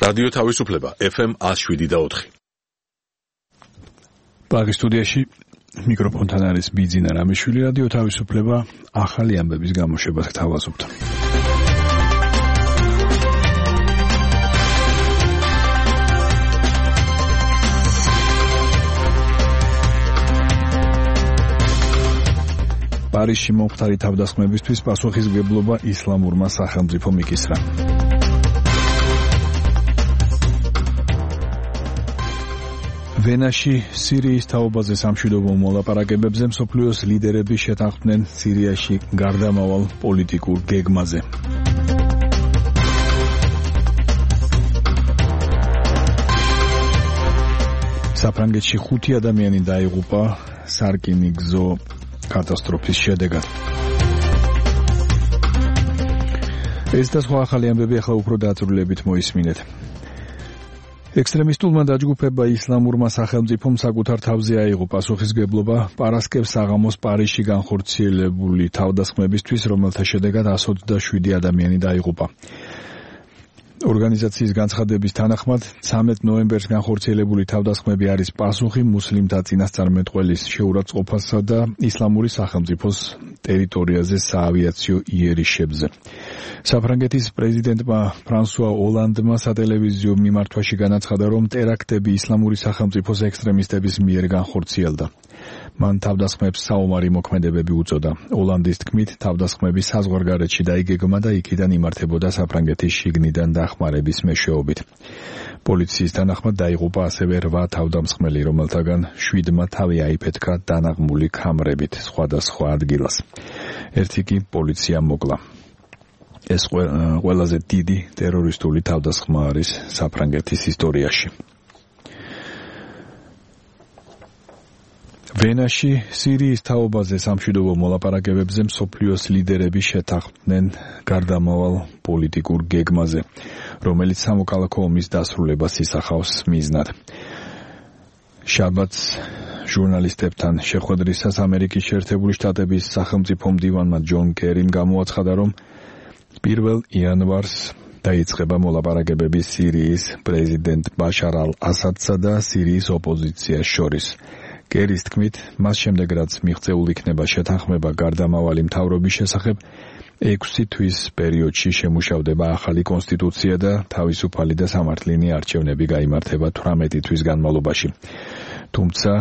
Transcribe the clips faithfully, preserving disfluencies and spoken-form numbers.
რადიო თავისუფლება ეფ ემ one oh seven და four. პარიზ სტუდიაში მიკროფონთან არის ბიძინა რამიშვილი. რადიო თავისუფლება ახალი ამბების გამოშვებას გთავაზობთ. პარიზში მომხდარი თავდასხმებისთვის პასუხისმგებლობა ისლამურმა სახელმწიფომ იკისრა. ვენაში სირიის თაობაზე სამშვიდობო მოლაპარაკებებზე მსოფლიოს ლიდერები შეთანხმდნენ სირიაში გარდამავალ პოლიტიკურ გეგმაზე. საფრანგეთში ხუთი ადამიანი დაიღუპა სარკინიგზო კატასტროფის შედეგად. ეს და სხვა ახალი ამბები ახლა უფრო დაწვრილებით მოისმინეთ. ექსტრემისტულმა დაჯგუფება ისლამურმა სახელმწიფომ საკუთარ თავზე აიღო პასუხისმგებლობა პარასკევს საღამოს პარიზში განხორციელებული თავდასხმებისთვის, რომელთა შედეგად one hundred twenty-seven ადამიანი დაიღუპა. ორგანიზაციის განცხადების თანახმად thirteen ნოემბერს განხორციელებული თავდასხმები არის პასუხი მუსლიმთა წინასწარმეტყველის შეურაცხყოფასა და ისლამური სახელმწიფოს ტერიტორიაზე საავიაციო იერიშებზე. საფრანგეთის პრეზიდენტმა ფრანსუა ოლანდმა სატელევიზიო მიმართვაში განაცხადა, რომ ტერაქტები ისლამური სახელმწიფოს ექსტრემისტების მიერ განხორციელდა. მან თავდასხმებს საომარი მოქმედებები უწოდა. ოლანდის თქმით, თავდასხმები საზღვარგარეთში დაიგეგმა და იქიდან იმართებოდა საფრანგეთის შიგნიდან დახმარების მეშვეობით. პოლიციის თანახმად დაიღუპა ასევე რვა თავდამსხმელი, რომელთაგან შვიდმა თავი აიფეთქა დანაღმული ქამრებით სხვადასხვა ადგილას. ერთი კი პოლიციამ მოკლა. ეს ყველაზე დიდი ტერორისტული თავდასხმა არის საფრანგეთის ისტორიაში. ვენაში სირიის თაობაზე სამშვიდობო მოლაპარაკებებზე მსოფლიოს ლიდერები შეთანხმდნენ გარდამავალ პოლიტიკურ გეგმაზე, რომელიც სამოქალაქო ომის დასრულებას ისახავს მიზნად. შაბათს ჟურნალისტებთან შეხვედრისას ამერიკის შეერთებული შტატების სახელმწიფო მდივანმა ჯონ კერიმ გამოაცხადა, რომ პირველ იანვარს დაიწყება მოლაპარაკებები სირიის პრეზიდენტ ბაშარ ალ-ასადსა და სირიის ოპოზიციას შორის. კერის თქმით, მას შემდეგ რაც მიღწეულ იქნება შეთანხმება გარდამავალი მთავრობის შესახებ, ექვსი თვის პერიოდში შემუშავდება ახალი კონსტიტუცია და თავისუფალი და სამართლიანი არჩევნები გაიმართება თვრამეტი თვის განმავლობაში. თუმცა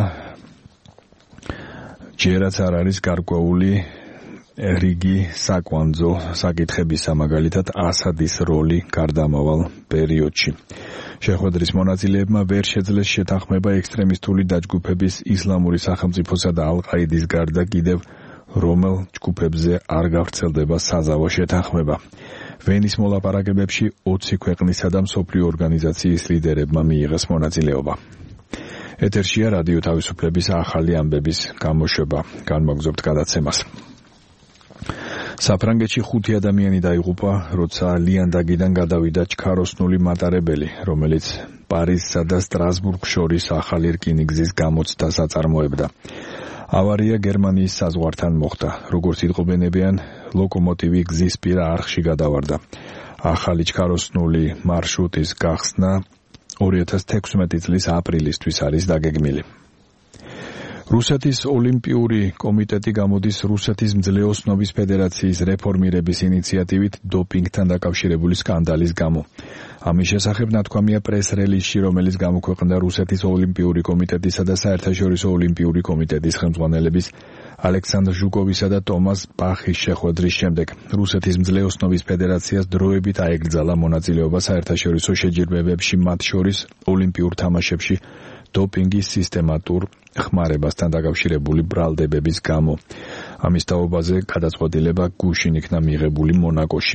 ჯერაც არ არის გარკვეული რიგი საკვანძო საკითხებისა, მაგალითად ასადის როლი გარდამავალ პერიოდში. შეხვედრის მონაწილეებმა ვერ შეძლეს შეთანხმება ექსტრემისტული დაჯგუფების ისლამური სახელმწიფოსა და ალ-ყაიდის გარდა კიდევ რომელ ჯგუფებზე არ გავრცელდება საზავო შეთანხმება. ვენის მოლაპარაკებებში ოცი ქვეყნისა და მსოფლიო ორგანიზაციის ლიდერებმა მიიღეს მონაწილეობა. ეთერშია რადიო თავისუფლების ახალი ამბების გამოშვება. განმოგზობთ გადაცემას. საფრანგეთში ხუთი ადამიანი დაიღუპა, როცა ლიანდაგიდან გადავიდა ჩქაროსნული მატარებელი, რომელიც პარიზსა და სტრასბურგს შორის ახალი რკინიგზის გამოცდას აწარმოებდა. ავარია გერმანიის საზღვართან მოხდა. როგორც იტყობენებიან, ლოკომოტივი გზისპირა არხში გადავარდა. ახალი ჩქაროსნული მარშრუტის გახსნა two thousand sixteen წლის აპრილისთვის არის დაგეგმილი. რუსეთის ოლიმპიური კომიტეტი გამოდის რუსეთის მძლე ოსნობის ფედერაციის რეფორმირების ინიციატივით დოპინგთან დაკავშირებული სკანდალის გამო. ამის შესახებ ნათქვამია პრეს-რელიზში, რომელიც გამოქვეყნდა რუსეთის ოლიმპიური კომიტეტისა და საერთაშორისო ოლიმპიური კომიტეტის ხელმძღვანელების ალექსანდრ ჟუკოვისა და ტომას ბახის შეხვედრის შემდეგ. რუსეთის მძლე ოსნობის ფედერაციას დროებით აეკრძალა მონაწილეობა საერთაშორისო შეჯიბრებებში, მათ შორის ოლიმპიურ თამაშებში დოპინგის სისტემატურ ხმარებასთან დაკავშირებული ბრალდებების გამო. ამის თაობაზე გადაწყვეტილება გუშინ იქნა მიღებული მონაკოში.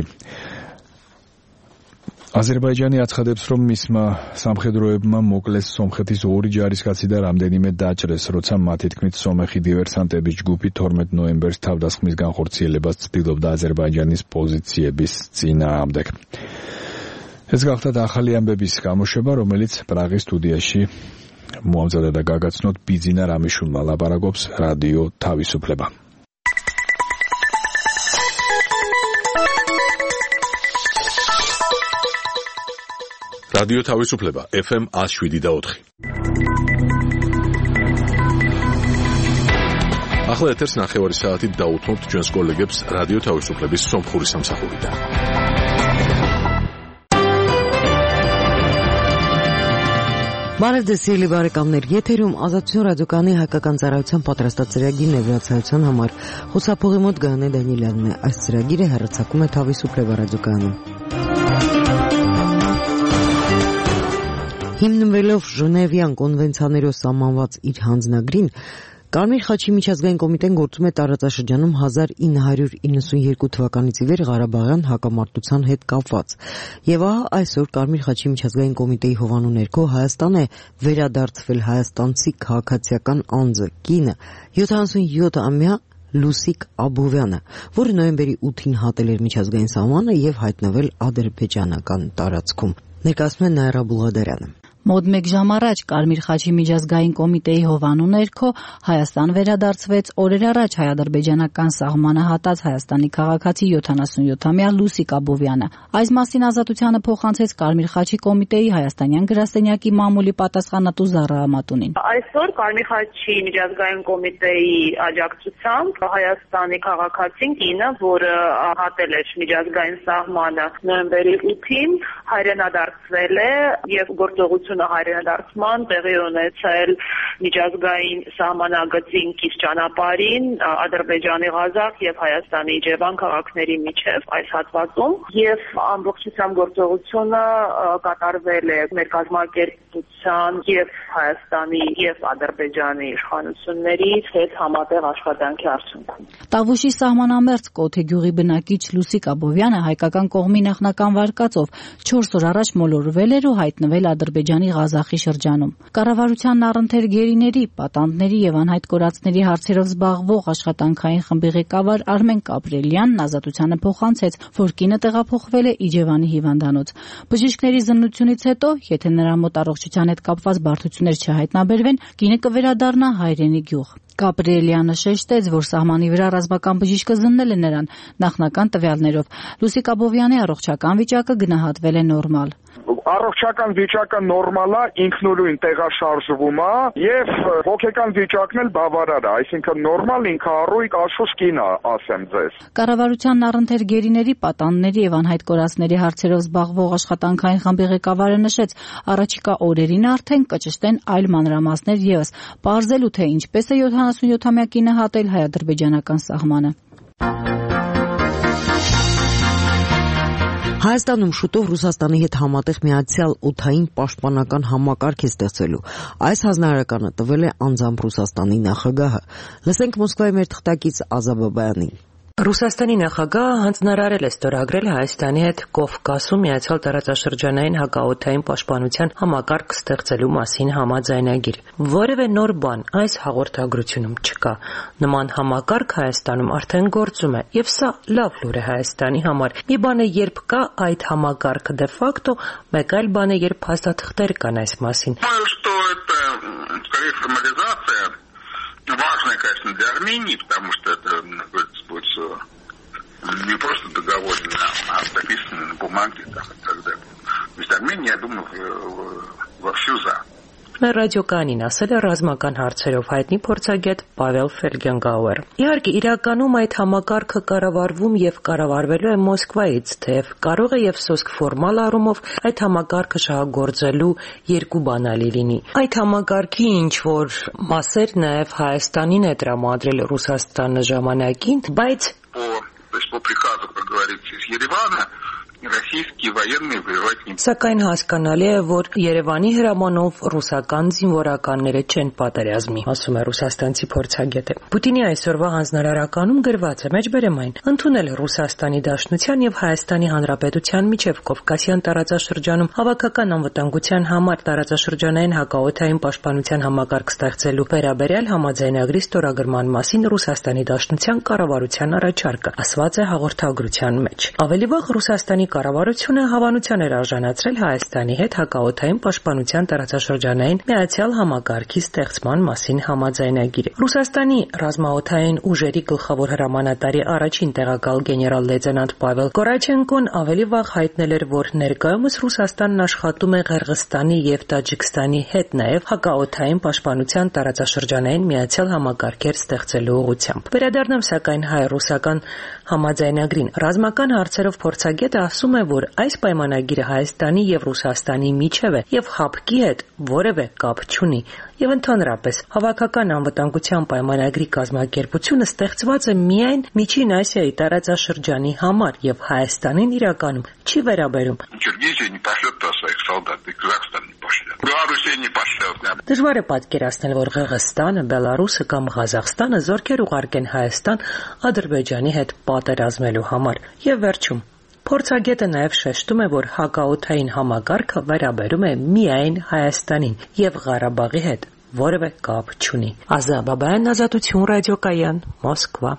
აზერბაიჯანი აცხადებს, რომ მისმა სამხედროებმა მოკლეს სომხეთის ორი ჯარისკაცი და რამდენიმე დაჭრეს, როცა მათი თქმით სომეხი დივერსანტების ჯგუფი თორმეტ ნოემბერს თავდასხმის განხორციელებას ცდილობდა აზერბაიჯანის პოზიციების წინააღმდეგ. ეს გახლავთ ახალი ამბების გამოშვება, რომელიც პრაღის სტუდიაში მოამზადა და გაგაცნოთ ბიძინა რამიშვილმა. ლაპარაკობს რადიო თავისუფლება. რადიო თავისუფლება ეფ ემ one oh seven point four. ახლა ეთერს ნახევარი საათით დაუთმობთ ჩვენს კოლეგებს რადიო თავისუფლების სომხური სამსახურიდან. Բարև սիրելի բարեկամներ, եթերում ազատություն ռադիոկայանի հայկական ծառայության պատրաստած ծրագիրն է վրացայության համար։ Խոսափողի մոտ Գայանե Դանիելյանն է։ Այս ծրագիրը հեռարձակում է Თავისუფლება ռադիոկայանում։ Հիմնվելով Ժնևյան կոնվենցիաներով սահմանված իր հանձնագրին, Կարմիր խաչի միջազգային կոմիտեն գործում է տարածաշրջանում nineteen ninety-two թվականից ի վեր Ղարաբաղյան հակամարտության հետ կապված։ Եւ ահա այսօր Կարմիր խաչի միջազգային կոմիտեի հովանու ներքո Հայաստան է վերադարձվել հայաստանցի քաղաքացիական անձը, կինը, seventy-seven-ամյա Լուսիկ Աբովյանը, որը նոյեմբերի ութին հատել էր միջազգային սահմանը եւ հայտնվել ադրբեջանական տարածքում։ Ներկայացնում է Նաիրա Բուլղադարյանը։ Մոտ մեկ ժամ առաջ Կարմիր խաչի միջազգային կոմիտեի հովանու ներքո Հայաստան վերադարձվեց օրեր առաջ հայ-ադրբեջանական սահմանը հատած Հայաստանի քաղաքացի seventy-seven-ամյա Լուսիկ Աբովյանը։ Այս մասին ազատությանը փոխանցեց Կարմիր խաչի կոմիտեի հայաստանյան գրասենյակի մամուլի պատասխանատու Զառա Ամատունին։ Այսօր Կարմիր խաչի միջազգային կոմիտեի աջակցությամբ Հայաստանի քաղաքացին կինը, որը հատել էր միջազգային սահմանը նոյեմբերի ութին, հայրենադարձվել է եւ գործողություն հայրենադարձման տեղի ունեցել միջազգային սահմանագծին կից ճանապարհին Ադրբեջանի Ղազախ եւ Հայաստանի Իջևան քաղաքների միջև այս հատվածում եւ ամբողջությամբ գործողությունը կատարվել է մեր կազմակերպության եւ Հայաստանի եւ Ադրբեջանի իշխանությունների հետ համատեղ աշխատանքի արդյունքում։ Տավուշի սահմանամերձ Կոթե գյուղի բնակիչ Լուսիկ Աբովյանը հայկական կողմի նախնական վարկածով չորս օր առաջ մոլորվել էր ու հայտնվել Ադրբեջանի Ղազախի շրջանում։ Կառավարության առընթեր գերիների, պատանդների եւ անհայտ կորածների հարցերով զբաղվող աշխատանքային խմբի ղեկավար Արմեն Կապրելյանն ազատությանը փոխանցեց, որ կինը տեղափոխվել է Իջևանի հիվանդանոց։ Բժիշկների զննությունից հետո, եթե նրա մոտ առողջության հետ կապված բարդություններ չհայտնաբերվեն, կինը կվերադառնա հայրենի գյուղ։ Կապրելյանը շեշտեց, որ սահմանի վրա ռազմական բժիշկը զննել է նրան նախնական տվյալներով։ Լուսիկ Աբովյանի առողջական վիճակը գնահատվել է նորմալ։ Առողջական վիճակը նորմալ է, ինքնուրույն տեղաշարժվում է եւ հոգեկան վիճակն էլ բավարար է, այսինքն նորմալ ինքը առույգ աշխուժ կին է, ասեմ ձեզ։ Կառավարության առընթեր գերիների, պատանդների եւ անհայտ կորածների հարցերով զբաղվող աշխատանքային խմբի ղեկավարը նշեց, առաջիկա օրերին արդեն կճշտեն այլ մանրամասներ եւս, պարզելու թե ինչպես է seventy-seven-ամյա կինը հատել հայ-ադրբեջանական սահմանը։ Հայաստանում շուտով Ռուսաստանի հետ համատեղ միացյալ օդային պաշտպանական համակարգ է ստեղծելու։ Այս հանձնարարականը տվել է անձամբ Ռուսաստանի նախագահը։ Լսենք Մոսկվայի մեր թղթակից Ազա Բաբայանին։ Ռուսաստանի նախագահը հանձնարարել է ստորագրել Հայաստանի հետ Կովկասում միացյալ տարածաշրջանային հակաօդային պաշտպանության համակարգ ստեղծելու մասին համաձայնագիր։ Որևէ նոր բան այս հաղորդագրությունում չկա։ Նման համակարգ Հայաստանում արդեն գործում է, եւ սա լավ լուր է Հայաստանի համար։ Մի բան է, երբ կա այդ համակարգը դե ֆակտո, մեկ այլ բան է, երբ փաստաթղթեր կան այս մասին։ Важно, конечно, для Армении, потому что это будет не просто договор, а записано на бумаге там, и так далее. То есть Армения, я думаю, вовсю за. Ռադիոկայանին ասել է ռազմական հարցերով հայտնի փորձագետ Պավել Ֆելգենգաուեր։ Իհարկե, իրականում այդ համակարգը կառավարվում եւ կառավարվելու է Մոսկվայից, թեև կարող է եւ սոսկ ֆորմալ առումով այդ համակարգը շահագործելու երկու բանալի լինի։ Այդ համակարգի ինչ որ մասեր նաեւ Հայաստանին է տրամադրել Ռուսաստանը ժամանակին, բայց по приказу, как говорится, из Еревана Российские военные воевать не будут. Սակայն հասկանալի է, որ Երևանի հրամանով ռուսական զինվորականները չեն պատերազմի, ասում է ռուսաստանցի փորձագետը։ Պուտինի այսօրվա հանձնարարականում գրված է, մեջբերեմ այն, ընդունել Ռուսաստանի Դաշնության եւ Հայաստանի Հանրապետության միջև Կովկասյան տարածաշրջանում հավաքական անվտանգության համար տարածաշրջանային հակաօդային պաշտպանության համակարգ ստեղծելու վերաբերյալ համաձայնագրի ստորագրման մասին Ռուսաստանի Դաշնության կառավարության առաջարկը, ասված է հաղորդագրության մեջ։ Ավելի վաղ Ռուսաստանի կառավարությունը հավանության էր արժանացրել Հայաստանի հետ հակաօդային պաշտպանության տարածաշրջանային միացյալ համակարգի ստեղծման մասին համաձայնագիրը։ Ռուսաստանի ռազմաօդային ուժերի գլխավոր հրամանատարի առաջին տեղակալ գեներալ-լեյտենանտ Պավել Կորաչենկոն ավելի վաղ հայտնել էր, որ ներկայումս Ռուսաստանն աշխատում է Ղրղստանի եւ Տաջիկստանի հետ նաեւ հակաօդային պաշտպանության տարածաշրջանային միացյալ համակարգեր ստեղծելու ուղղությամբ։ Վերադառնամ սակայն հայ-ռուսական համաձայնագրին։ Ռազմական հարցերով փորձագետը ասում է, որ այս պայմանագիրը Հայաստանի եւ Ռուսաստանի միջև է եւ ՀԱՊԿ-ի հետ որևէ կապ չունի եւ ընդհանրապես հավաքական անվտանգության պայմանագրի կազմակերպությունը ստեղծված է միայն Միջին Ասիայի տարածաշրջանի համար եւ Հայաստանին իրականում չի վերաբերում։ Դժվար է պատկերացնել, որ Ղրղստանը, Բելարուսը կամ Ղազախստանը զորքեր ուղարկեն Հայաստան Ադրբեջանի հետ պատերազմելու համար։ Եվ վերջում փորձագետը նաև շեշտում է, որ հակաօդային համակարգը վերաբերում է միայն Հայաստանին եւ Ղարաբաղի հետ որևէ կապ չունի։ Ազա Բաբայան, Ազատություն ռադիոկայան, Մոսկվա։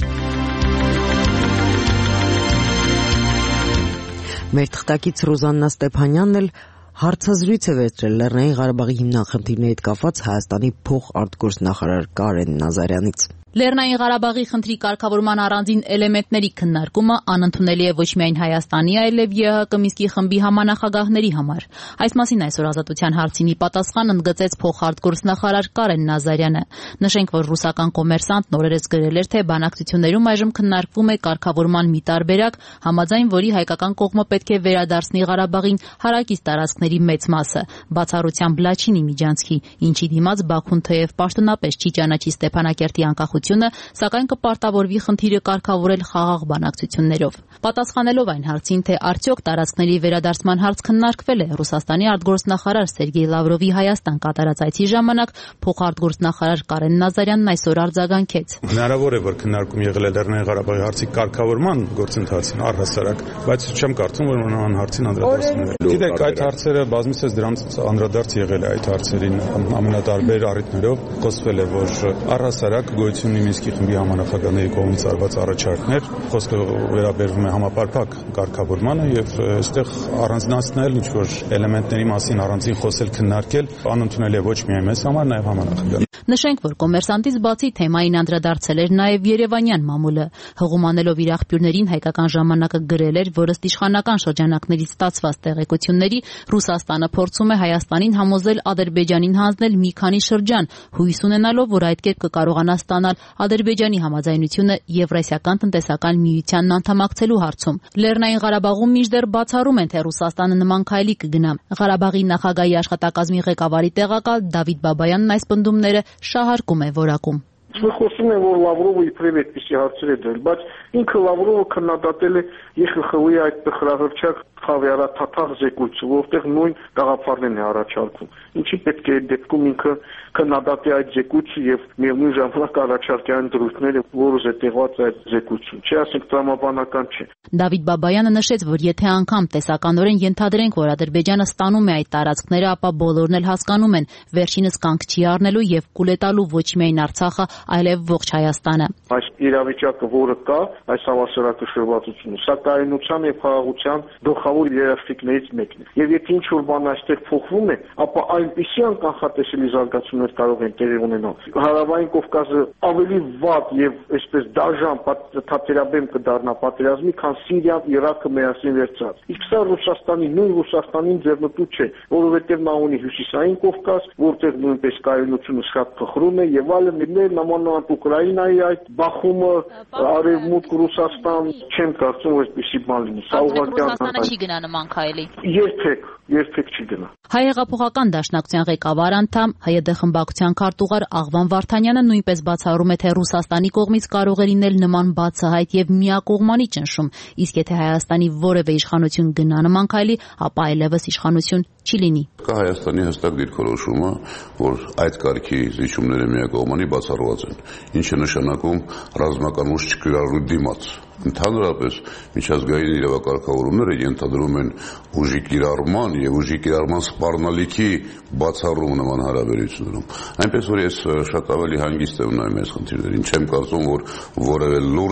Մեր թղթակից Ռուզաննա Ստեփանյանն էլ հարցազրույց է վերցրել Լեռնային Ղարաբաղի հիմնախնդիրների հետ կապված Հայաստանի փոխարտգործնախարար Կարեն Նազարյանից։ Լեռնային Ղարաբաղի խնդրի կարգավորման առանձին էլեմենտների քննարկումը անընդունելի է ոչ միայն Հայաստանի, այլև ԵՀԿ Մինսկի խմբի համանախագահների համար։ Այս մասին այսօր Ազատության հարցին պատասխան ընդգծեց փոխարտգործնախարար Կարեն Նազարյանը։ Նշենք, որ ռուսական կոմերսանտն օրերս գրել էր, թե բանակցություններում այժմ քննարկվում է կարգավորման մի տարբերակ, համաձայն որի հայկական կողմը պետք է վերադարձնի Ղարաբաղին հարակից տարածքների մեծ մասը, բացառությամբ Լաչինի միջանցքի, ինչի դիմաց Բաքուն թեև պաշտոնապես չի ճանաչի Ստեփանակերտի անկախությունը, սակայն կպարտավորվի խնդիրը կարգավորել խաղաղ բանակցություններով։ Պատասխանելով այն հարցին, թե արդյոք տարածքների վերադարձման հարց քննարկվել է, Ռուսաստանի արտգործնախարար Սերգեյ Լավրովի Հայաստան կատարած այցի ժամանակ փոխարտգործնախարար Կարեն Նազարյանն այսօր արձագանքեց։ Հնարավոր է, որ քննարկում եղել է Լեռնային Ղարաբաղի հարցի կարգավորման գործընթացին առհասարակ, բայց չեմ կարծում, որ նման հարցին անդրադառնալու է։ Գիտեք, այդ հարցերը բազմիցս դրանց անդրադարձ եղել է այդ հարցերին ամենատարբեր առիթներով, խոսվել է, որ առհասարակ գոյություն ունի Մինսկի խմբի համանախագահների կողմից արված առաջարկներ, խոսքը վերաբերվում է համապարփակ կարգավորմանը եւ այստեղ առանձնացնել ինչ-որ էլեմենտների մասին առանձին խոսել, քննարկել անընդունելի է ոչ միայն մեզ համար, նաեւ համանախագահ։ Նշենք, որ կոմերսանտից բացի թեմային անդրադարձել էր նաև Երևանյան մամուլը, հղումանելով իր աղբյուրներին հայկական ժամանակը գրել էր, որ ըստ իշխանական շրջանակներից ստացված տեղեկությունների Ռուսաստանը փորձում է Հայաստանին համոզել Ադրբեջանին հանձնել մի քանի շրջան, հույս ունենալով, որ այդ կերպ կկարողանա ստանալ Ադրբեջանի համաձայնությունը Եվրասիական տնտեսական միությանն անդամակցելու հարցում։ Լեռնային Ղարաբաղում մինչդեռ բացառում են, թե Ռուսաստանը նման քայլի կգնա։ Ղարաբաղի նախագահի աշխատակազմի ղեկավարի տեղակալ Դավիթ Բաբայանն այս պնդումները շահարկում է որակում։ Jsme խոսում են, որ Լավրովը իբրև այդպիսի հարցեր է դրել, բայց ինքը Լավրովը քննադատել է ԵԽԽՎ-ի այդ տխրահրճակ խավիարաթաթախ զեկույցը, որտեղ նույն գաղափարներն է առաջարկում։ Ինչի պետք է այդ դեպքում ինքը քննադատի այդ զեկույցը եւ միևնույն ժամանակ առաջարկի այն դրույթները, որը զետեղված այդ զեկույցում։ Չի ասենք տրամաբանական չէ։ Դավիթ Բաբայանը նշեց, որ եթե անգամ տեսականորեն ենթադրենք, որ Ադրբեջանը ստանում է այդ տարածքները, ապա բոլորն էլ հասկանում են, վերջինս կանգ չի առնելու եւ կուլետալու ոչ միայն Արցախը, այլև ողջ Հայաստանը։ Այս իրավիճակը, որը կա, այս հավասարակշռվածությունը, սա կայունության եւ խաղաղության գլխավոր երաշխիքներից մեկն է։ Եվ եթե ինչ-որ բան այստեղ փոխվում է, ապա այնպիսի անկանխատեսելի զարգացումներ կարող են տեղի ունենալ։ Հարավային Կովկասը ավելի վատ եւ այսպես դաժան թատերաբեմ կդառնա պատերազմի, քան Սիրիան, Իրաքը միասին վերցած։ Իսկ սա Ռուսաստանի, նույն Ռուսաստանին ձեռնտու չէ, որովհետեւ նա ունի Հյուսիսային Կովկաս, որտեղ նույնպես կայունությունը շատ փխրում է եւ այլն, նամանավանդ Ուկրաինայի այդ բախումը, արևմուտք Ռուսաստան, չեմ կարծում, որ այդպիսի բան լինի։ Սա ուղղակի Ռուսաստանը չի գնա նման քայլի։ Երբեք, երբեք չի գնա։ Հայ-հեղափոխական դաշնակցության ղեկավար անդամ ՀՅԴ խմբակցության քարտուղար Աղվան Վարդանյանը նույնպես բացառում է, թե Ռուսաստանի կողմից կարող է լինել նման բացահայտ եւ միակողմանի ճնշում, իսկ եթե Հայաստանի որևէ իշխանություն գնա նման քայլի, ապա այլևս իշխանություն չի լինի։ Կա Հայաստանի հստակ դիրքորոշումը, որ այդ կարգի զիջումները միակողմանի բացառված են, ինչը նշանակում ռազմական ուժ չկիրառելու դիմաց։ Ընդհանրապես միջազգային իրավակարգավորումները ենթադրում են ուժի կիրառման եւ ուժի կիրառման սպառնալիքի բացառում նման հարաբերություններում։ Այնպես որ ես շատ ավելի հանգիստ եմ նայում այս խնդիրներին, չեմ կարծում, որ որևէ լուրջ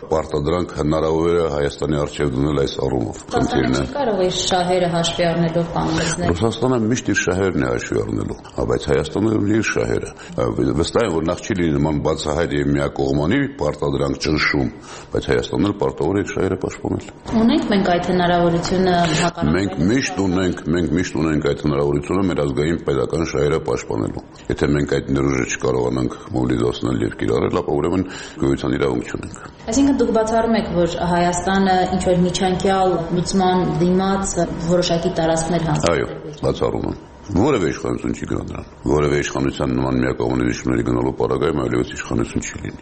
պարտադրանք հնարավոր է Հայաստանի առջև դնել այս առումով։ Ռուսաստանը չի կարող իր շահերը հաշվի առնելով կանգնեցնել։ Ռուսաստանը միշտ իր շահերն է հաշվի առնելու, բայց Հայաստանը ունի իր շահերը։ Վստահ եմ, որ նախ չի լինի նման բացահայտ եւ միակողմանի պարտադրանք ճնշում, բայց Հայաստանը պարտավոր է իր շահերը պաշտպանել։ Ունենք մենք այդ հնարավորությունը հակառակ։ Մենք միշտ ունենք, մենք միշտ ունենք այդ հնարավորությունը մեր ազգային պետական շահերը պաշտպանելու։ Եթե մենք այդ ներուժը չկարողանանք մոբիլիզացնել եւ կիրառել, ապա ուրեմն գոյության իրավունք չունենք։ Այսինքն դուք բացառում եք, որ Հայաստանը ինչ որ միջանկյալ լուծման դիմաց որոշակի տարածքներ հանձնել։ Այո, բացառում եմ։ Որևէ իշխանություն չի գնա դրան։ Որևէ իշխանության նման միակողմանի իշխանությունների գնալու պարագայում այլևս իշխանություն չի լինի։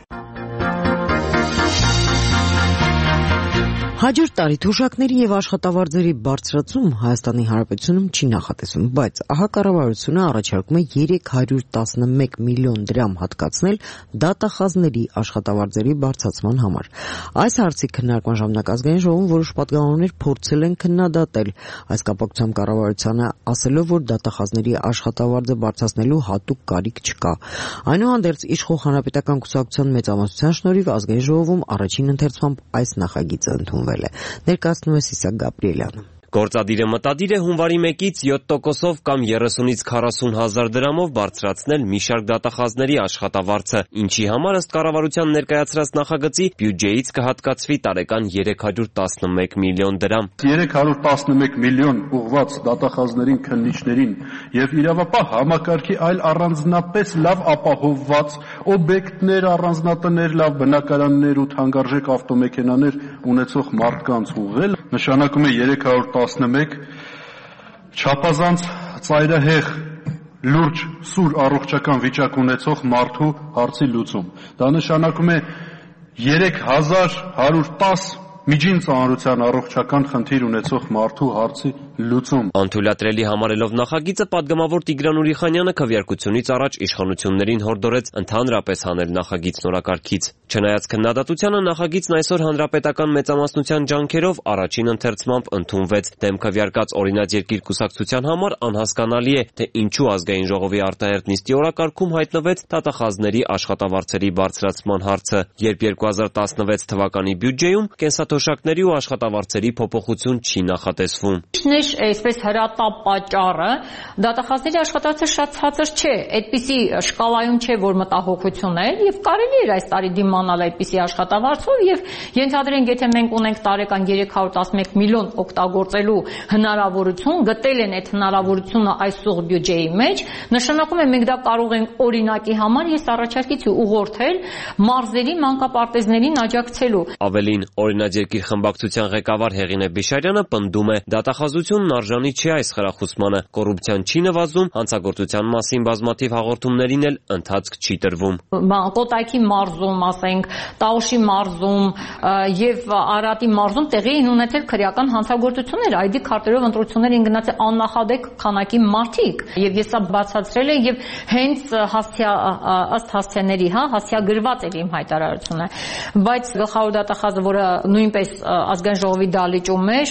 Հաջորդ տարի թոշակների եւ աշխատավարձերի բարձրացում Հայաստանի Հանրապետությունում չի նախատեսվում, բայց ահա կառավարությունը առաջարկում է երեք հարյուր տասնմեկ միլիոն դրամ հատկացնել դատախազների աշխատավարձերի բարձրացման համար։ Այս հարցի քննարկման ժամանակ Ազգային ժողովում որոշ պատգամավորներ փորձել են քննադատել այս կապակցությամբ կառավարությանը, ասելով, որ դատախազների աշխատավարձը բարձրացնելու հատուկ կարիք չկա։ Այնուհանդերձ իշխող հանրապետական կուսակցության մեծամասնության շնորհիվ Ազգային ժողովում առաջին ընթերցմամբ այս նախագիծը ընդունվել է։ Ներկայացնում է Սիսակ Գաբրիելյանը։ Գործադիրը մտադիր է հունվարի մեկից յոթ տոկոսով կամ երեսունից քառասուն հազար դրամով բարձրացնել մի շարք դատախազների աշխատավարձը, ինչի համար ըստ կառավարության ներկայացրած նախագծի բյուջեից կհատկացվի տարեկան երեք հարյուր տասնմեկ միլիոն դրամ։ երեք հարյուր տասնմեկ միլիոն ուղղված դատախազներին, քննիչներին եւ իրավապահ համակարգի այլ առանձնապես լավ ապահովված օբյեկտներ, առանձնատներ, լավ բնակարաններ ու թանկարժեք ավտոմեքենաներ ունեցող մարդկանց ուղղել նշանակում է երեք հարյուր տասնմեկ չափազանց ծայրահեղ լուրջ սուր առողջական վիճակ ունեցող մարդու հարցի լուծում։ Դա նշանակում է երեք հազար հարյուր տաս միջին ծանրության առողջական խնդիր ունեցող մարդու հարցի լուծում։ Անթույլատրելի համարելով նախագիծը պատգամավոր Տիգրան Ուրիխանյանը քվեարկությունից առաջ իշխանություններին հորդորեց ընդհանրապես հանել նախագիծն օրակարգից։ Չնայած քննադատությանը նախագիծն այսօր հանրապետական մեծամասնության ջանքերով առաջին ընթերցմամբ ընդունվեց։ Դեմ քվեարկած Օրինաց երկիր կուսակցության համար անհասկանալի է, թե ինչու Ազգային ժողովի արտահերթ նիստի օրակարգում հայտնվեց դատախազների աշխատավարձերի բարձրացման հարցը, երբ երկու հազար տասնվեց թվականի բյուջեում կենսաթոշակների ու աշխատավարձերի փոփոխություն չի նախատեսվում։ Այսպես հրատապ պատճառը դատախազների աշխատավարձը շատ ցածր չէ, այդպիսի շկալայում չէ, որ մտահոգություն է եւ կարելի է այս տարի դիմանալ այդպիսի աշխատավարձով եւ ենթադրենք, եթե մենք ունենք տարեկան երեք հարյուր տասնմեկ միլիոն օգտագործելու հնարավորություն, գտել են այդ հնարավորությունը այս սուղ բյուջեի մեջ, նշանակում է մենք դա կարող ենք օրինակի համար ես առաջարկիչ ուղղորդել մարզերի մանկապարտեզներին աջակցելու։ Ավելին, Օրինաց երկիր խմբակցության ղեկավար Հեղինե Բիշարյանը պնդում է, դատախազությունն արժանի չի այս խրախուսմանը, կոռուպցիան չի նվազում, հանցագործության մասին բազմաթիվ հաղորդումներին էլ ընթացք չի տրվում։ Կոտայքի մարզում, ասենք, Տաուշի մարզում եւ Արարատի մարզում տեղի են ունեցել քրեական հանցագործություններ, այ դի քարտերով ընտրություններ են գնացել աննախադեպ քանակի մարդիկ, եւ ես սա բացատրել եմ եւ հենց հասցյա ըստ հասցեների, հա, հասցյագրված էր իմ հայտարարությունը, բայց գլխավոր դատախազը, որը նույնպես ազգային ժողովի դալիճում էր,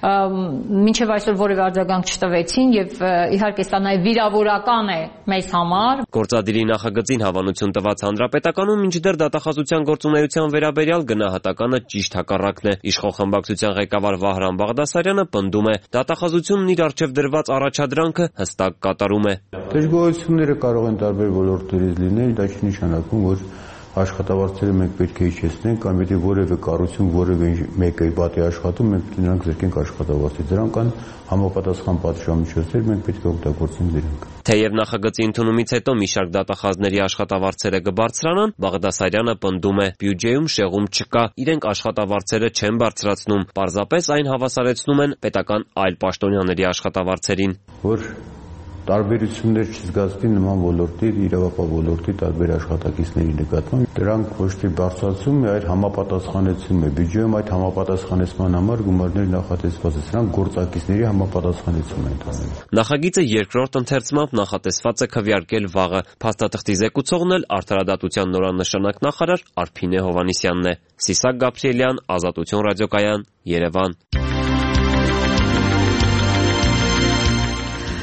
մինչև այսօր որևէ արձագանք չտվեցին եւ իհարկե սա նաեւ վիրավորական է մեզ համար։ Գործադիրի նախագծին հավանություն տված հանրապետականում մինչդեռ դատախազության գործունեության վերաբերյալ գնահատականը ճիշտ հակառակն է։ Իշխող խմբակցության ղեկավար Վահրամ Բաղդասարյանը պնդում է, դատախազությունն իր առջև դրված առաջադրանքը հստակ կատարում է։ Դժգոհությունները կարող են տարբեր ոլորտներից լինել, դա չի նշանակում, որ աշխատավարձերը մենք պետք է իջեցնենք կամ եթե որևէ կառույցում որևէ մեկը պատի աշխատում, մենք դրանք զրկենք աշխատավարձից։ Դրանք կան համապատասխան պատժամիջոցներ, մենք պետք է օգտագործենք դրանք։ Թեև նախագծի ընդունումից հետո մի շարք դատախազների աշխատավարձերը կբարձրանան, Բաղդասարյանը պնդում է, բյուջեում շեղում չկա, իրենք աշխատավարձերը չեն բարձրացնում, պարզապես այն հավասարեցնում են պետական այլ պաշտոնյաների աշխատավարձերին։ Որ տարբերություններ չզգացվի նման ոլորտի, իրավապահ ոլորտի տարբեր աշխատակիցների նկատմամբ, դրանք ոչ թե բարձրացում է, այլ համապատասխանեցում է։ Բյուջեում այդ համապատասխանեցման համար գումարներ նախատեսված է, սրանք գործակիցների համապատասխանեցում են տանել։ Նախագիծը երկրորդ ընթերցմամբ նախատեսված է քվեարկել վաղը։ Փաստաթղթի զեկուցողն էլ Արդարադատության նորանշանակ նախարար Արփինե Հովհաննիսյանն է։ Սիսակ Գաբրիելյան, Ազատություն ռադիոկայան, Երևան։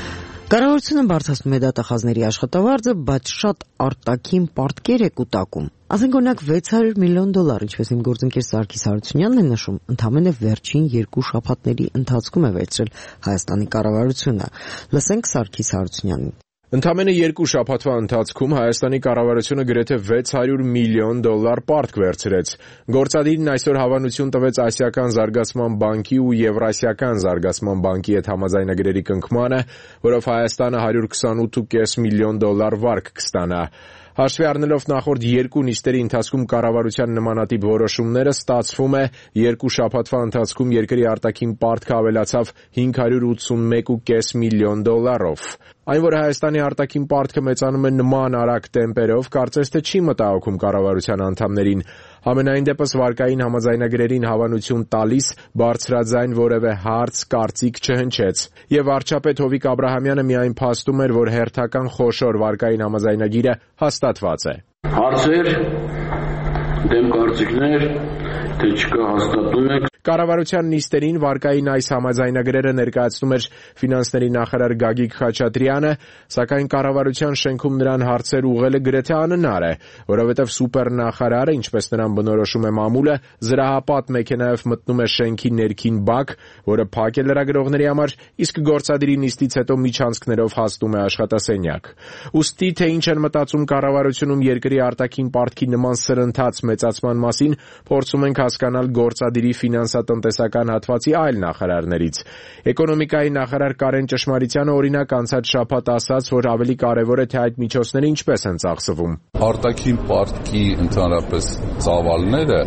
Կառավարությունը բարձրացնում է դատախազների աշխատավարձը, բայց շատ արտաքին պարտքեր է կուտակում։ Ասենք օրինակ վեց հարյուր միլիոն դոլար, ինչպես իմ գործընկեր Սարգիս Հարությունյանն է նշում, ընդամենը վերջին երկու շաբաթների ընթացքում է վերցրել Հայաստանի կառավարությունը։ Լսենք Սարգիս Հարությունյանին։ Ընդամենը երկու շաբաթվա ընթացքում Հայաստանի կառավարությունը գրեթե վեց հարյուր միլիոն դոլար պարտք վերցրեց։ Գործադիրն այսօր հավանություն տվեց Ասիական զարգացման բանկի ու Եվրասիական զարգացման բանկի հետ համաձայնագրերի կնքմանը, որով Հայաստանը հարյուր քսանութ կόμμα պենս միլիոն դոլար վարկ կստանա։ Հաշվի առնելով նախորդ երկու նիստերի ընթացքում կառավարության նմանատիպ որոշումները, ստացվում է երկու շաբաթվա ընթացքում երկրի արտաքին պարտքը ավելացավ հինգ հարյուր ութսունմեկ կόμμα պենս միլիոն դոլարով։ Այն, որ Հայաստանի արտաքին պարտքը մեծանում է նման արագ տեմպերով, կարծես թե չի մտահոգում կառավարության անդամներին։ Համենայն դեպս վարկային համաձայնագրերին հավանություն տալիս բարձրաձայն որևէ հարց, կարծիք չհնչեց։ Եվ վարչապետ Հովիկ Աբրահամյանը միայն փաստում էր, որ հերթական խոշոր վարկային համաձայնագիրը հաստատված է։ Հարցեր, դեմ կարծիքներ, թե չկա հաստատում եք։ Կառավարության նիստերին վարկային այս համաձայնագրերը ներկայացնում էր ֆինանսների նախարար Գագիկ Խաչատրյանը, սակայն կառավարության շենքում նրան հարցեր ուղղելը գրեթե անհնար է, որովհետև սուպերնախարարը, ինչպես նրան բնորոշում է մամուլը, զրահապատ մեքենայով մտնում է շենքի ներքին բակ, որը փակ է լրագրողների համար, իսկ գործադիրի նիստից հետո միջանցքներով հասնում է աշխատասենյակ։ Ուստի թե ինչ են մտածում կառավարությունում երկրի արտաքին պարտքի նման սրընթաց մեծացման մասին, փորձում ենք հասկանալ գործադիրի ֆինանսատնտեսական հատվածի այլ նախարարներից։ Էկոնոմիկայի նախարար Կարեն Ճշմարիտյանը օրինակ անցած շաբաթ ասաց, որ ավելի կարևոր է, թե այդ միջոցները ինչպես են ծախսվում։ Արտաքին պարտքի ընդհանրապես ծավալները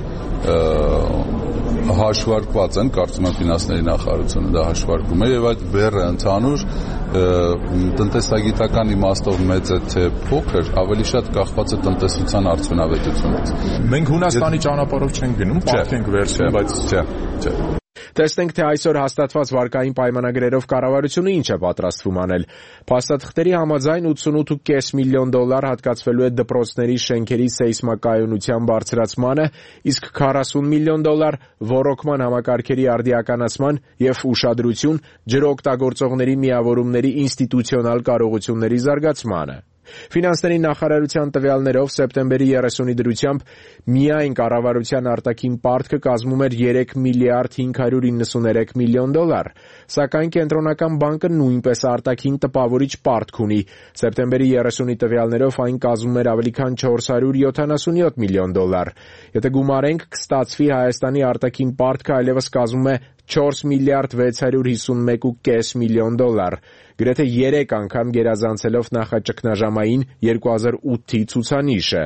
հաշվարկված են, կարծում եմ ֆինանսների նախարարությունը դա հաշվարկում է, եւ այդ բեռը ընդհանուր տնտեսագիտական իմաստով մեծ է թե փոքր, ավելի շատ կախված է տնտեսության արդյունավետությունից։ Մենք Հունաստանի ճանապարհով չենք գնում, պարտք ենք վերցնում, բայց չէ, չէ։ Տեսնենք, թե այսօր հաստատված վարկային պայմանագրերով կառավարությունը ինչ է պատրաստվում անել։ Փաստաթղթերի համաձայն ութսունութ կόμμα պենս միլիոն դոլար հատկացվելու է դպրոցների շենքերի սեյսմակայունության բարձրացմանը, իսկ քառասուն միլիոն դոլար ոռոգման համակարգերի արդիականացման եւ ուշադրություն ջրօգտագործողների միավորումների ինստիտուցիոնալ կարողությունների զարգացմանը։ Ֆինանսների նախարարության տվյալներով սեպտեմբերի երեսունի դրությամբ միայն կառավարության արտաքին պարտքը կազմում էր երեք միլիարդ հինգ հարյուր իննսուներեք միլիոն դոլար, սակայն կենտրոնական բանկը նույնպես արտաքին տպավորիչ պարտք ունի։ Սեպտեմբերի երեսունի տվյալներով այն կազմում էր ավելի քան չորս հարյուր յոթանասունյոթ միլիոն դոլար։ Եթե գումարենք, կստացվի Հայաստանի արտաքին պարտքը այլևս կազմում է չորս միլիարդ վեց հարյուր հիսունմեկ կόμμα պենս միլիոն դոլար, գրեթե երեք անգամ գերազանցելով նախաճգնաժամային երկու հազար ութի ցուցանիշը։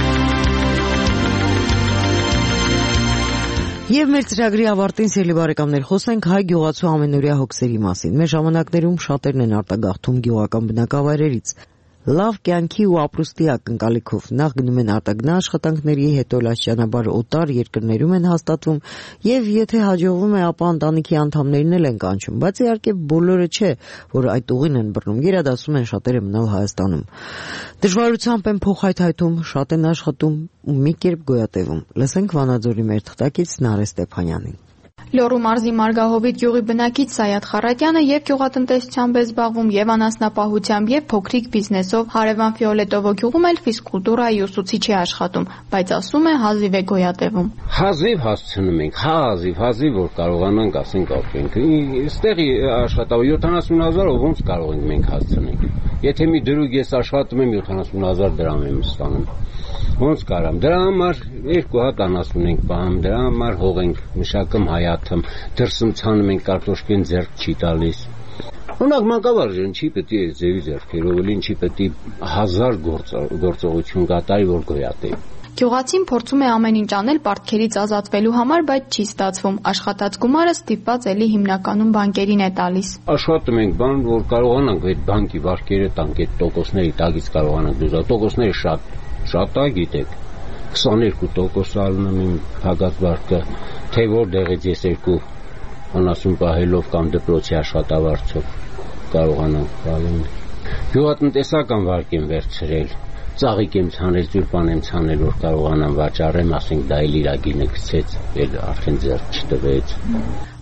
Եվ մեր ծրագրի ավարտին, սիրելի բարեկամներ, խոսենք հայ գյուղացու ամենօրյա հոգսերի մասին։ Մեր ժամանակներում շատերն են արտագաղթում գյուղական բնակավայրերից։ Լավ կյանքի ու ապրուստի ակնկալիքով նախ գնում են արտագնա աշխատանքների, հետո լաշճանաբար օտար երկրներում են հաստատվում եւ եթե հաջողվում է, ապա ընտանիքի անդամներն էլ են կանչում, բայց իհարկե բոլորը չէ, որ այդ ուղին են բռնում, գերադասում են շատերը մնալ Հայաստանում։ Դժվարությամբ են փոխհայթայթում, շատ են աշխատում ու մի կերպ գոյատևում։ Լսենք Վանաձորի մեր թղթակից Նարէ Ստեփանյանին։ Լոռու մարզի Մարգահովիտ գյուղի բնակիչ Սայաթ Խարատյանը եւ գյուղատնտեսությամբ է զբաղվում եւ անասնապահությամբ եւ փոքրիկ բիզնեսով։ Հարևան Ֆիոլետովո գյուղում էլ ֆիզկուլտուրայի ուսուցիչ է աշխատում, բայց ասում է հազիվ է գոյատևում։ Հազիվ հասցնում ենք, հազիվ, հազիվ որ կարողանանք, ասենք, ապրենք։ Այստեղ աշխատող յոթանասուն հազար ոնց կարող ենք մենք հասցնենք։ Եթե մի դրուկ ես աշխատում եմ յոթանասուն հազար դրամ եմ ստանում։ Ոնց կարամ, դրա համար երկու հատ անասուն ենք պահում, դրա համար հող ենք մշակում, հայաթում, դրսում ցանում ենք, կարտոշկեն ձեռք չի տալիս։ Օրինակ մանկավարժեն չի պետք է ձևի ձեռքերով, ելին չի պետք է հազար գործողություն կատարի, որ գոյատևի։ Գյուղացին փորձում է ամեն ինչ անել պարտքերից ազատվելու համար, բայց չի ստացվում։ Աշխատած գումարը ստիպված էլի հիմնականում բանկերին է տալիս։ Աշխատում ենք բան, որ կարողանանք այդ բանկի վարկերը տանք, այդ տոկոսների տակից կարողանանք դուզալ։ Տոկոսները շատ շատ է, գիտեք, քսաներկու տոկոս ալնում եմ փակած վարկը, թե որտեղից ես երկու անասուն պահելով կամ դպրոցի աշխատավարձով կարողանանք գալու։ Գյուղատնտեսական վարկ եմ վերցրել, ծաղիկ եմ ցանել, ջուրպան եմ ցանել, որ կարողանամ վաճառեմ, ասենք դա էլ իր գինը գցեց, էլ արդեն ձեռք չտվեց։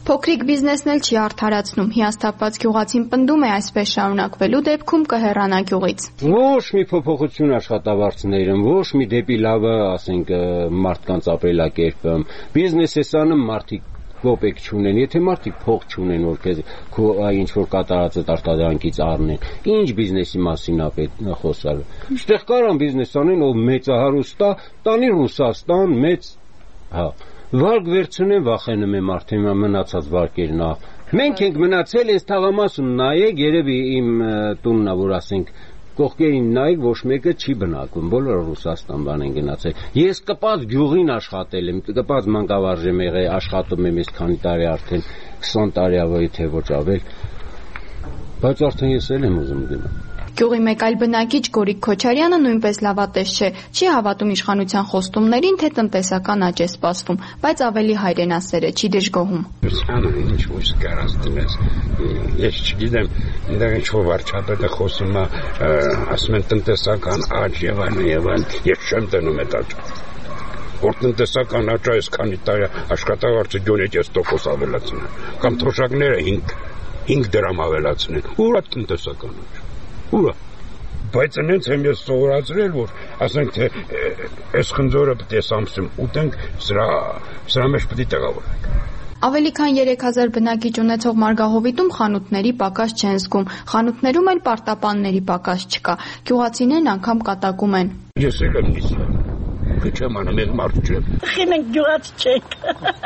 Փոքրիկ բիզնեսն էլ չի արդարացնում։ Հիասթափված գյուղացին պնդում է այսպես շարունակվելու դեպքում կհեռանա գյուղից։ Ոչ մի փոփոխություն աշխատավարձներում, ոչ մի դեպի լավը, ասենք, մարդկանց ապրելակերպը, բիզնեսեսանը մարդիկ կոպեկ չունեն, եթե մարդիկ փող չունեն, որ քեզ քո ինչ որ կատարածը արտադրանքից առնեն, ինչ բիզնեսի մասին է պետք խոսալ։ Այստեղ կարան բիզնես անեն, ով մեծահարուստ է, տանի Ռուսաստան, մեծ, հա, վարկ վերցնեն, վախենում եմ արդեն մնացած վարկերն, մենք ենք մնացել, այս թաղամասում նայեք, երևի իմ տունն է, որ ասենք կողքերին նայեք, ոչ մեկը չի բնակվում, բոլորը Ռուսաստան բան են գնացել։ Ես կպած գյուղին աշխատել եմ, կպած մանկավարժ եմ եղել, աշխատում եմ այս քանի տարի արդեն քսան տարի ավայ թե ոչ ավել, բայց արդեն ես էլ եմ ուզում գնալ։ Գյուղի մեկ այլ բնակիչ Գորիկ Քոչարյանը նույնպես լավատես չէ, չի հավատում իշխանության խոստումներին, թե տնտեսական աճ է սպասվում, բայց ավելի հայրենասեր է, չի դժգոհում։ Ինչ ոչ կարած դնես, ես չգիտեմ, այնտեղ ինչ որ վարչապետը խոսում է, ասում են տնտեսական աճ եւ այլն եւ այլն, ես չեմ տնում այդ աճը։ Որ տնտեսական աճը այսքանի տարի աշխատավարձը յոթ տոկոս ավելացնեն, կամ թոշակները հինգ դրամ ավելացնեն, ուր է տնտեսական աճը։ Ուրա, բայց այնց եմ ես սովորացրել, որ ասենք թե այս խնձորը պետք է սամսում ուտենք, սրա սրա մեջ պետք է տեղավորենք։ Ավելի քան երեք հազար բնակիչ ունեցող Մարգահովիտում խանութների պակաս չեն զգում, խանութներում էլ պարտապանների պակաս չկա, գյուղացիներն անգամ կատակում են։ Ես էլ եմ նիսա, քիչ եմ անում, ես մարդ չեմ։ Խինենք գյուղացի չենք։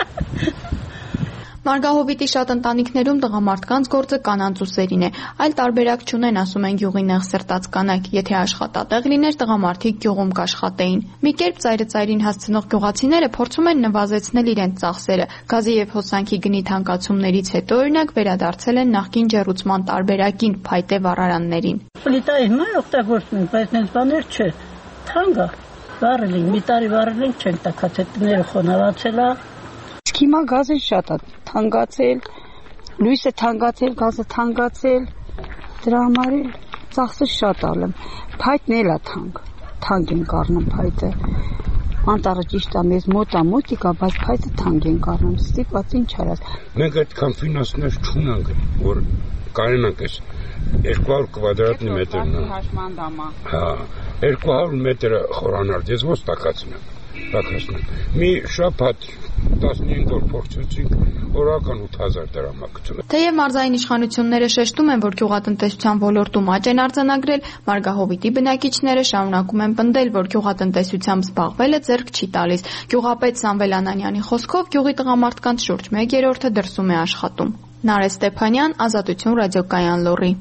Մարգահովիտի շատ ընտանիքներում տղամարդկանց գործը կանանց ուսերին է, այլ տարբերակ չունեն, ասում են գյուղի նեղ սրտած կանայք, եթե աշխատատեղ լիներ, տղամարդիկ գյուղում կաշխատեին։ Մի կերպ ծայրը ծայրին հասցնող գյուղացիները փորձում են նվազեցնել իրենց ծախսերը, գազի եւ հոսանքի գնի թանկացումներից հետո օրինակ վերադարձել են նախկին ջեռուցման տարբերակին, փայտե վառարաններին։ Պլիտայի հիմա օգտագործում ենք, բայց նենց բաներ չէ, թանկ է, վառել ենք, մի տարի վառել ենք, չենք տակած, հետները խոնավացել է։ Հիմա գազը շատ է թանկացել, լույսը թանկացել, գազը թանկացել, դրա համար էլ ծախսը շատ ալեմ։ Փայտն էլ է թանկ, թանկ են կառնում փայտը։ Անտառը ճիշտ է, մեզ մոտ է մոտիկա, բայց փայտը թանկ են կառնում, ստիպված ինչ արած։ Մենք այդքան ֆինանսներ չունենք, որ կարենանք այս երկու հարյուր կվադրատնի մետրն է։ Հա, երկու հարյուր մետրը խորանարդ, ես ո՞նց տակացնեմ։ Մի շաբաթ տասնհինգ օր փորձեցինք, օրական ութ հազար դրամ ակցում։ Թեև մարզային իշխանությունները շեշտում են, որ գյուղատնտեսության ոլորտում աճ են արձանագրել, Մարգահովիտի բնակիչները շարունակում են պնդել, որ գյուղատնտեսությամբ զբաղվելը ձեռք չի տալիս։ Գյուղապետ Սամվել Անանյանի խոսքով գյուղի տղամարդկանց շուրջ մեկ երրորդը դրսում է աշխատում։ Նարէ Ստեփանյան, Ազատություն ռադիոկայան լոռի։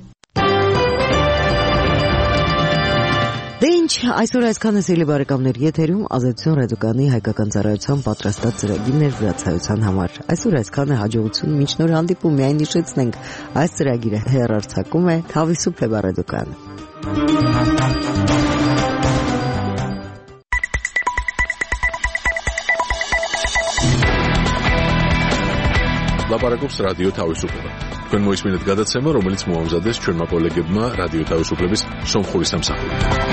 Դե ինչ, այսօր այսքան է սիրելի բարեկամներ, եթերում Ազատություն ռադիոկայանի հայկական ծառայության պատրաստած ծրագիրներ վրացայության համար։ Այսօր այսքան է, հաջողություն, մինչ նոր հանդիպում, միայն հիշեցնենք, այս ծրագիրը հեռարձակում է Թավիսու Փլեբա ռադիոկայանը։ Լապարակობს ռադիո Թավիսուփլեբը։ Քույն მოისმინეთ გადაცემა, რომელიც მოამზადეს ჩვენმა კოლეგებმა რადიო თავისუფლების სომხური სამსახურით.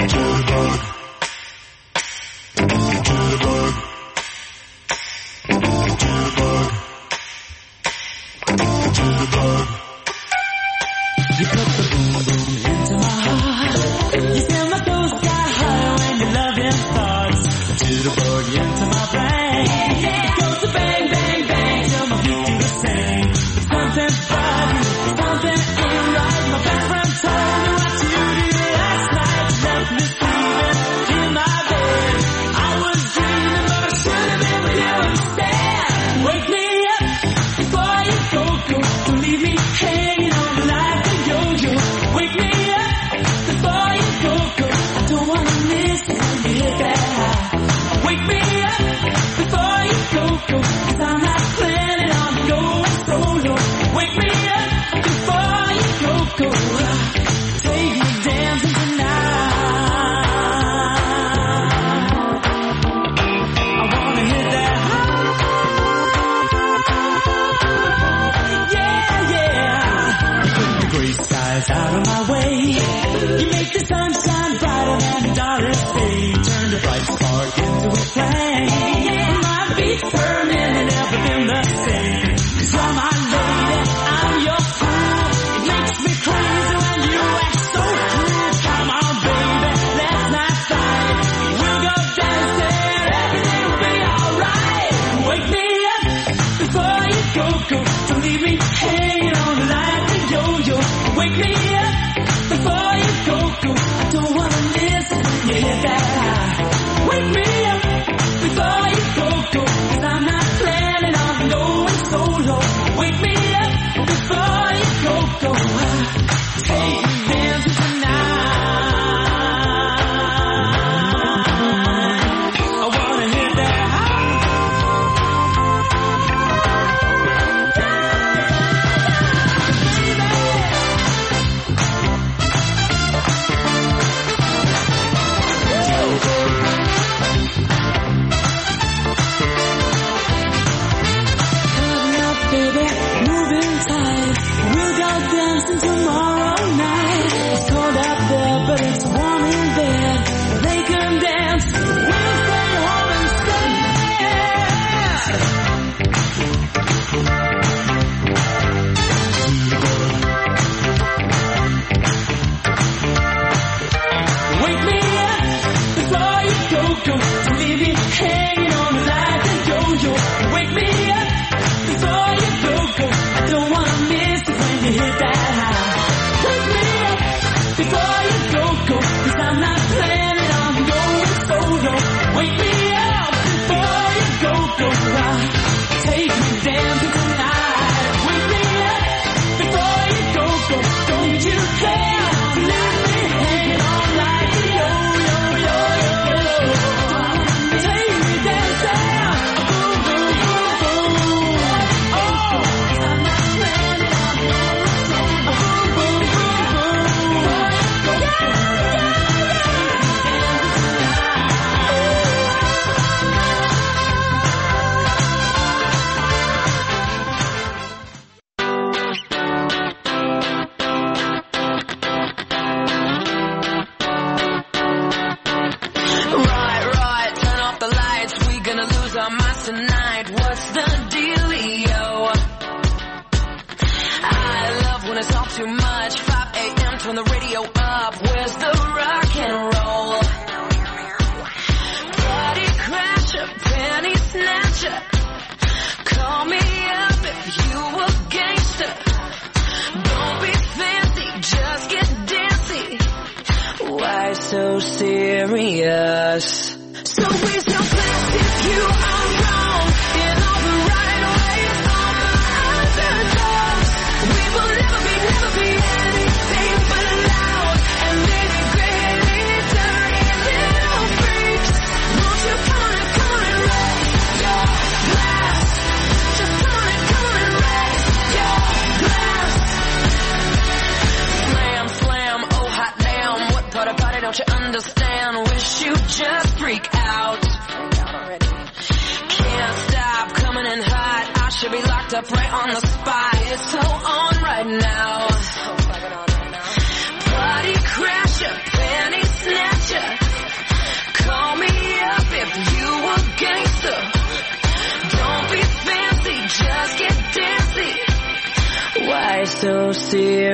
Party crasher, penny snatcher.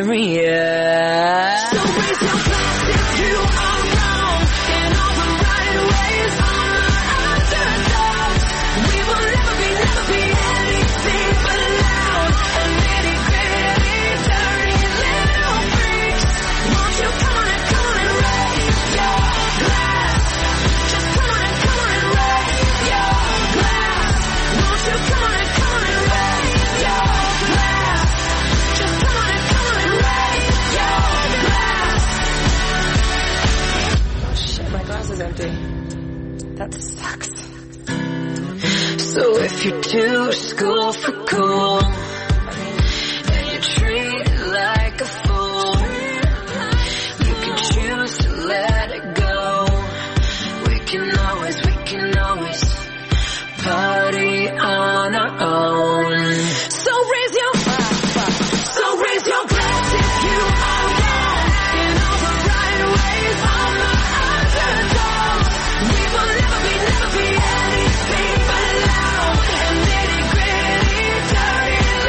me up. So raise your glass if you are wrong, in all the right ways, all my underdogs. We will never be, never be anything but loud and nitty gritty, dirty little freaks. Won't you come on and come on and raise your glass? Just come on and come on and raise your glass. Won't you come on and come on and raise your glass? Just come on and come on and raise your glass. Shit, my glass is empty. That sucks. So if you do school for cool and you treat it like a fool, you can choose to let it go. We can always, we can always party on our own. So raise your, so raise your glass if you are wrong, in all the right ways, all my underdogs. We will never be, never be anything but loud and nitty gritty, dirty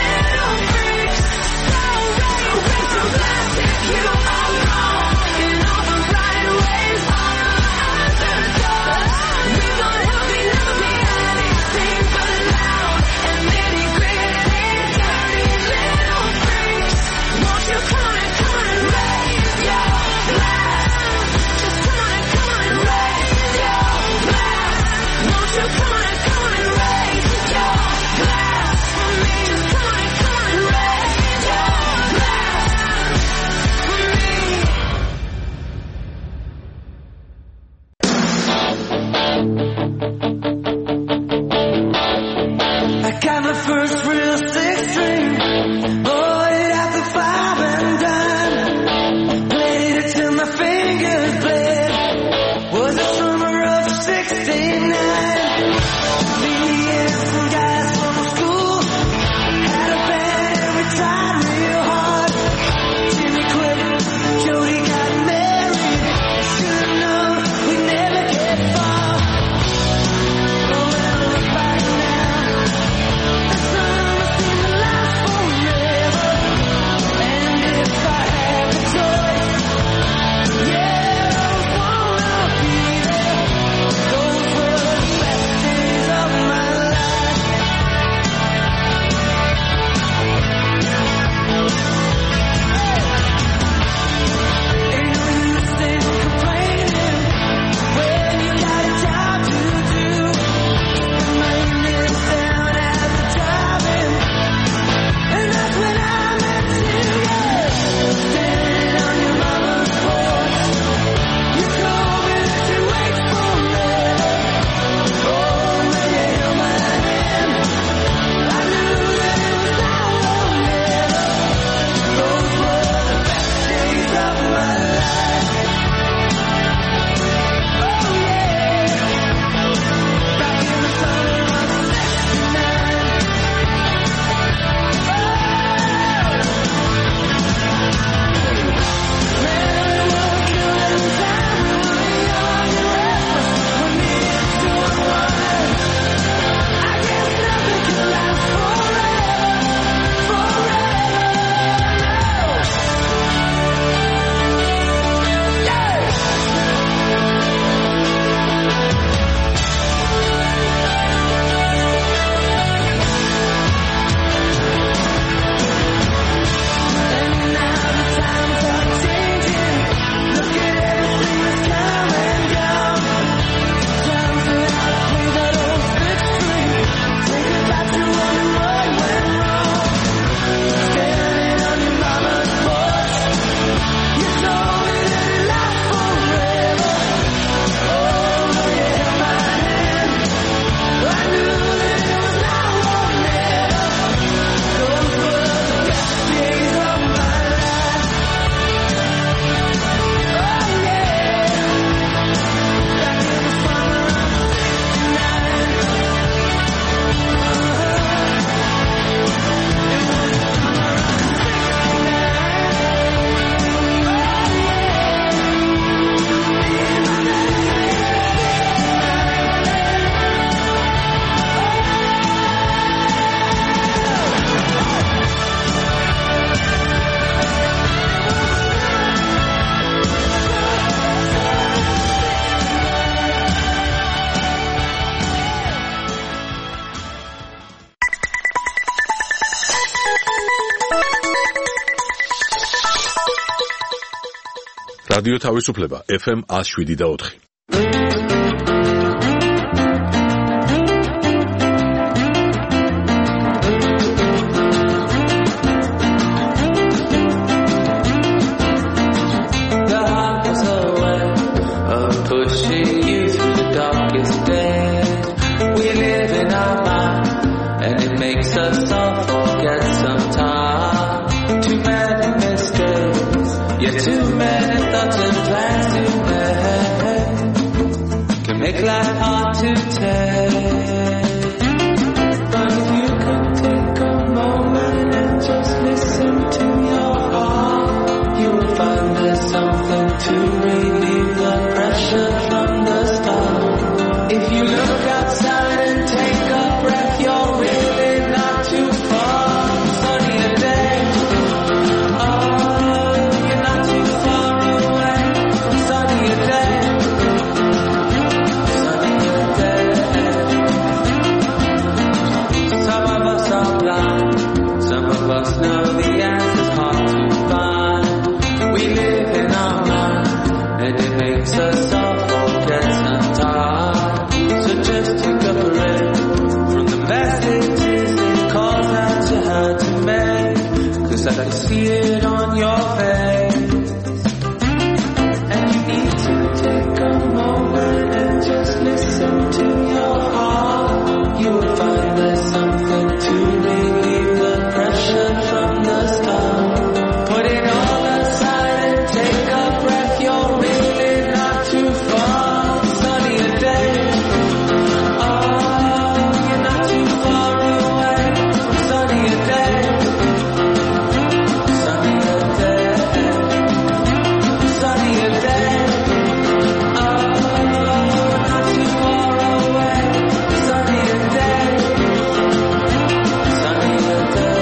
რადიო თავისუფლება ეფ ემ one oh seven და four. Make life hard to take. But if you could take a moment and just listen to your heart, you will find there's something to relieve the pressure from the start. If you look outside and take a breath, you're really not too far. Sunny a day. Oh, you're not too far away. Sunny a day. Know the answer's hard to find. We live in our mind, and it makes us all forget sometimes. So just take a breath from the messages it calls out you had to make. Cause I can see it on your face. And you need to take a moment and just listen to your heart. You will find there's something to relieve the pressure from the start. Put it all aside and take a breath. You're really not too far. Sunny a day. Oh, you're not too far away. Sunny a day. Sunny a day. Sunny a day. Oh, not too far away. Sunny a day. Sunny a day.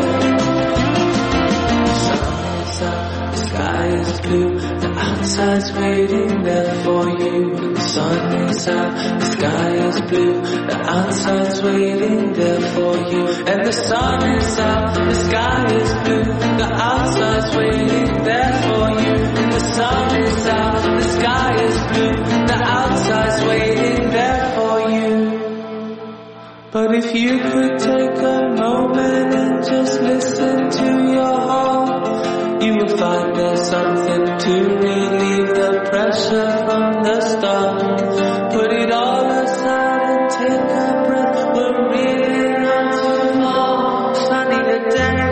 The sky is blue, the outside's waiting there for you. The sun is out, the sky is blue, the outside's waiting there for you. And the sun is out, the sky is blue, the outside's waiting there for you. And the sun is out, the sky is blue, the outside's waiting there for you. But if you could take a moment and just listen to your heart, you will find there's something to relieve the pressure from the start. Put it all aside and take a breath. We're really not too far. Sunny a day.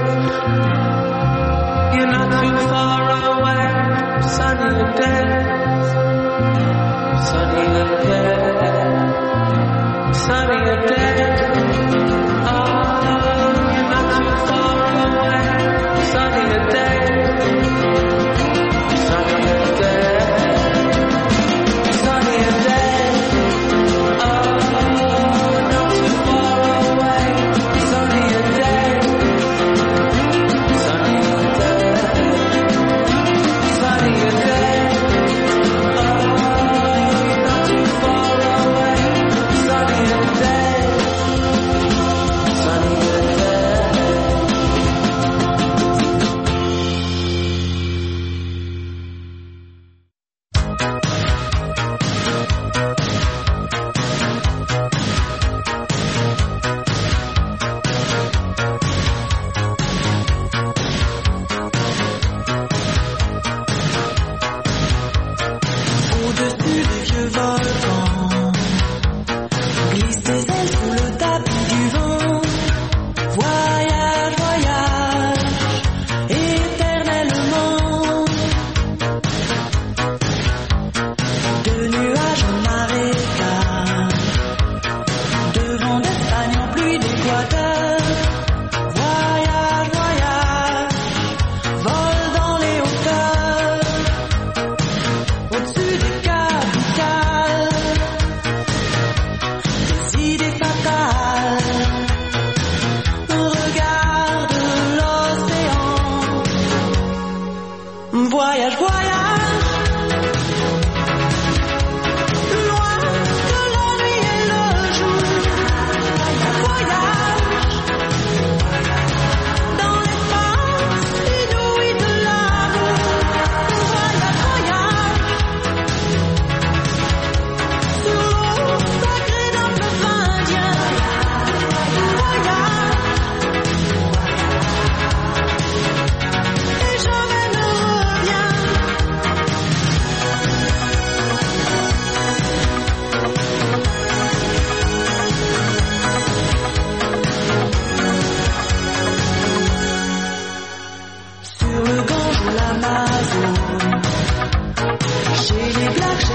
You're not too far away. Sunny a day. Sunny a day. Sunny a day. Oh, you're not too far away. Sunny a day. Sunny a day.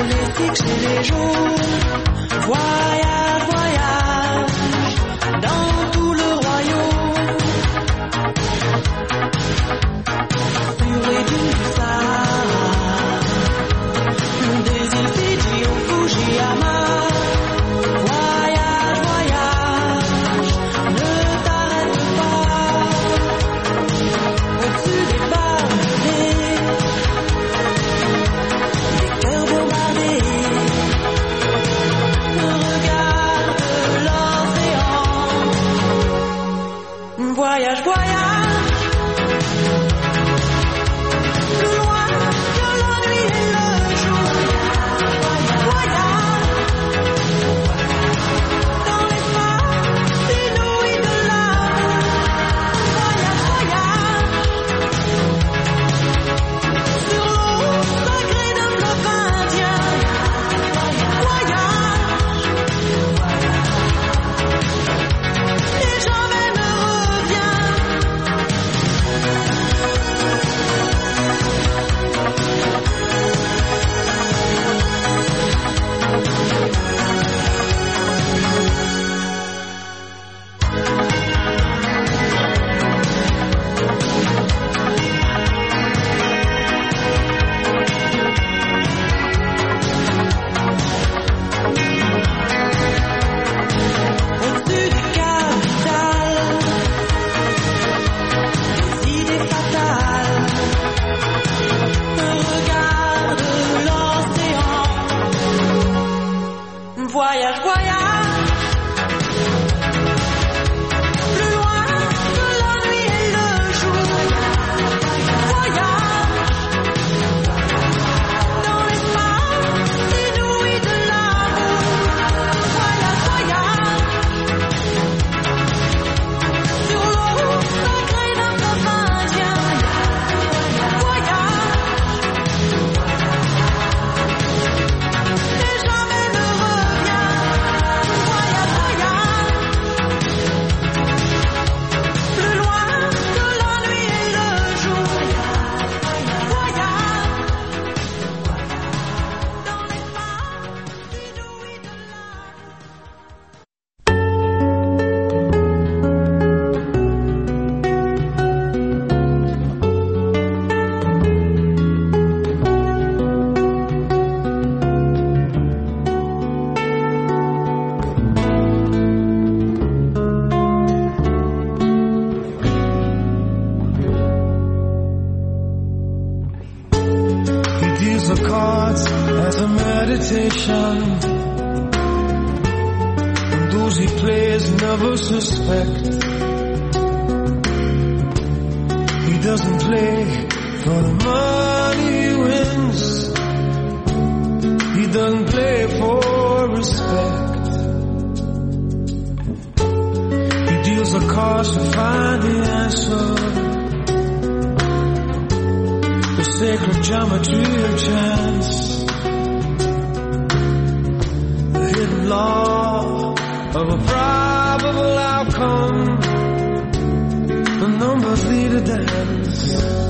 les fixer les jours. Voyage, voyage, dans tout le royaume. Sur les dunes du Sahara, des îles Fidji au Fujiyama. Voyage, voyage, ne t'arrête pas. Au-dessus des palmiers, des cœurs bombardés. Regarde l'océan. Voyage, voyage, plus loin que la nuit et le jour. Voyage, dans l'espace inouï de l'amour. Voyage, voyage, sur l'eau sacrée d'un fleuve indien. Voyage, et jamais ne reviens. Au-dessus des capitales, des idées fatales. Regarde l'océan. Voyage, voyage, plus loin que la nuit et le jour. Voyage, dans l'espace inouï de l'amour. Voyage, voyage, sur l'eau sacrée d'un fleuve indien. Voyage, et jamais ne reviens. Voyage, voyage, plus loin que la nuit et le jour. Voyage, dans l'espace inouï de He deals the cards as a meditation, and those he plays never suspect. He doesn't play for the money he wins. He doesn't play for respect. He deals the cards to find the answer. The sacred geometry of chance, the hidden law of a probable outcome. The numbers lead a dance.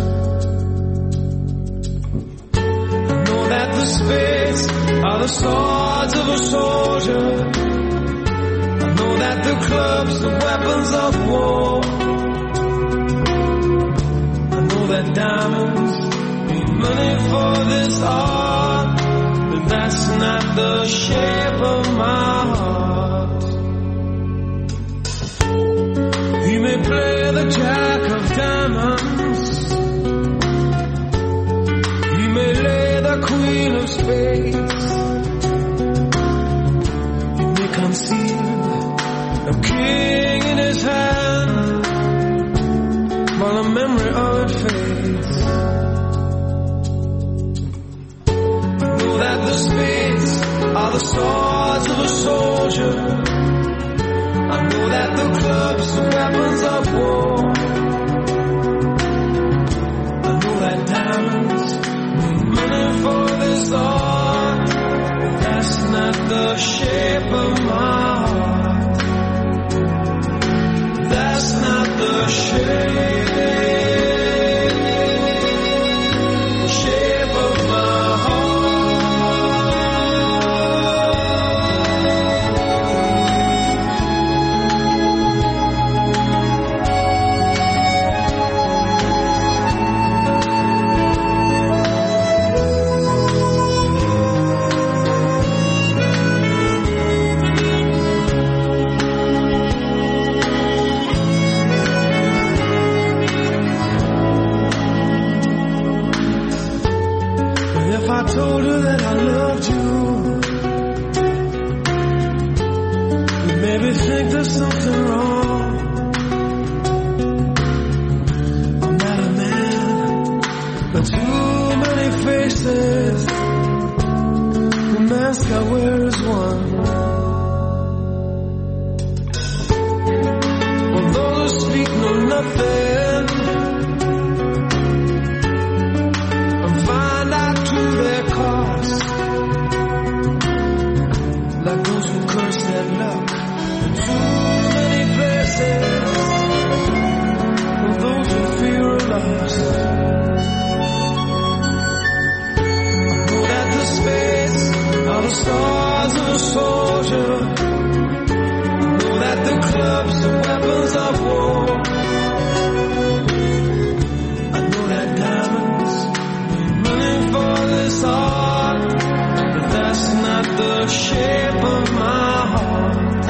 I know that the spades are the swords of a soldier. I know that the clubs are weapons of war. I know that diamonds money for this art, but that's not the shape of my heart. He may play the jack of diamonds, he may lay the queen of spades, he may conceal a king in his hand, while the memory of it fades. That the spades are the swords of a soldier. I know that the clubs are weapons of war. I know that diamonds need money for this art, but that's not the shape of my heart. That's not the shape. Shape of my heart. you that I loved you. You made me think there's something wrong. I'm not a man, but too many faces. The mask I wear is one. Well, those who speak know nothing and find out to their cost. Like those who curse their luck in too many places. Well, those who fear are lost. I know that the space are the stars of a soldier. I know that the clubs are weapons of war. I know that diamonds running for this heart, but that's not the shape of my heart.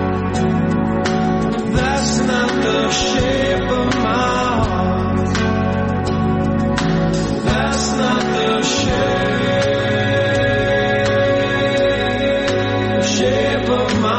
That's not the shape of my heart. That's not the shape. Shape of my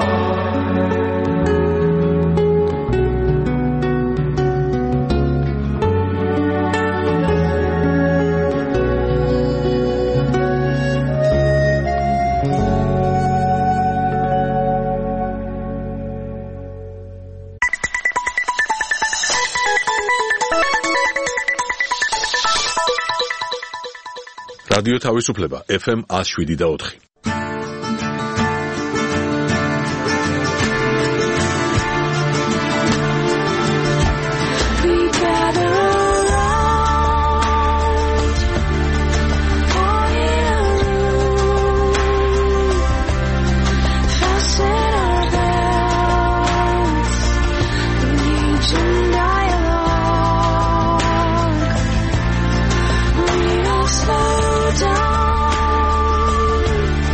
რადიო თავისუფლება ეფ ემ one oh seven და four. Slow down.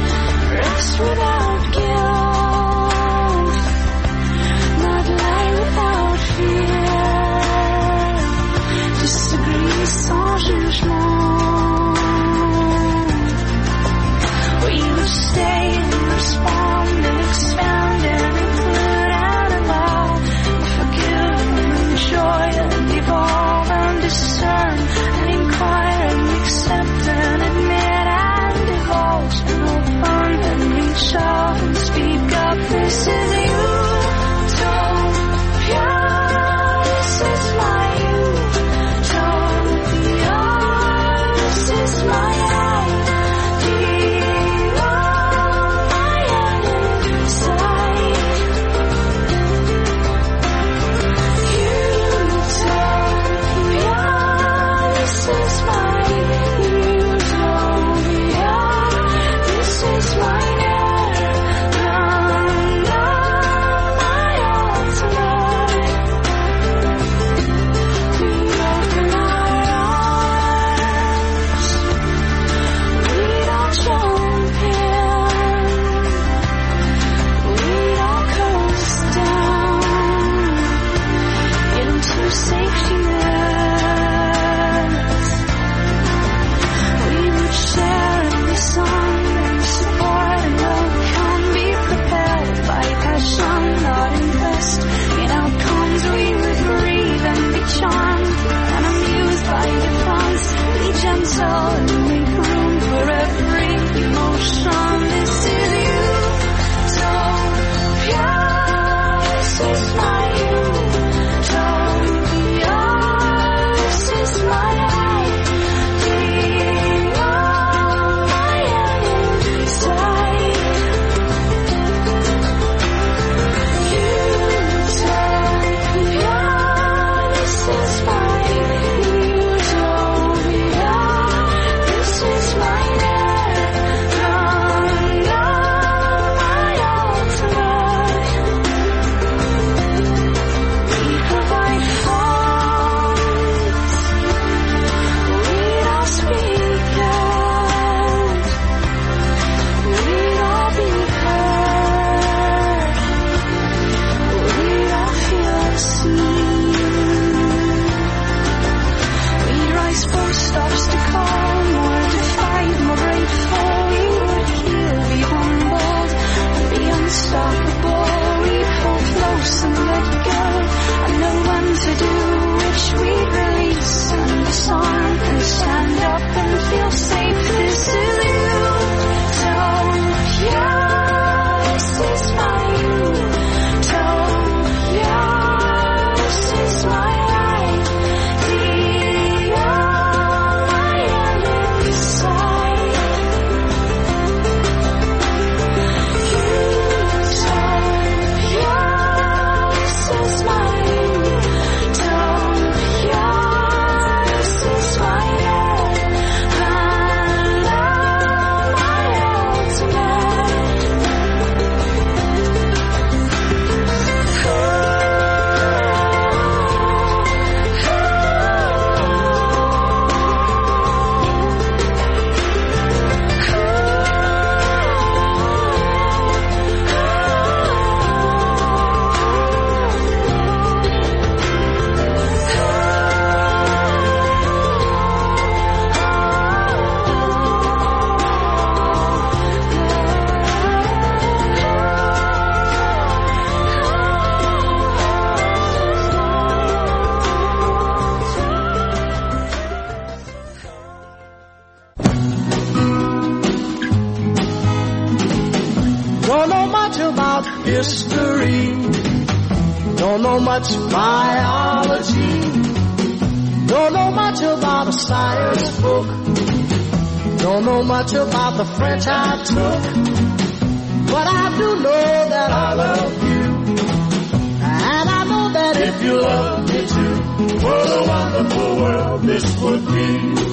about history. Don't know much biology. Don't know much about a science book. Don't know much about the French I took. But I do know that I love you. And I know that if you love me too, what a wonderful world this would be.